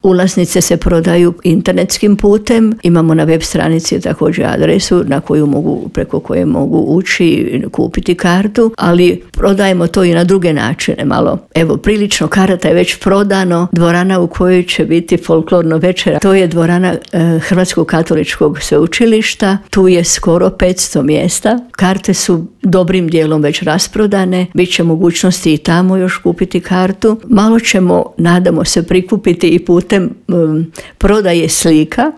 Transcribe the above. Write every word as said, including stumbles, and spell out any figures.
Ulaznice se prodaju internetskim putem. Imamo na web stranici također adresu na koju mogu, preko koje mogu ući i kupiti kartu, ali prodajemo to i na druge načine malo. Evo, prilično karata je već prodano. Dvorana u kojoj će biti folklorno večera, to je dvorana e, Hrvatskog katoličkog sveučilišta. Tu je skoro petsto mjesta. Karte su dobrim dijelom već rasprodane. Biće mogućnosti i tamo još kupiti kartu. Malo ćemo, nadamo se, prikupiti i putem um, prodaje slika.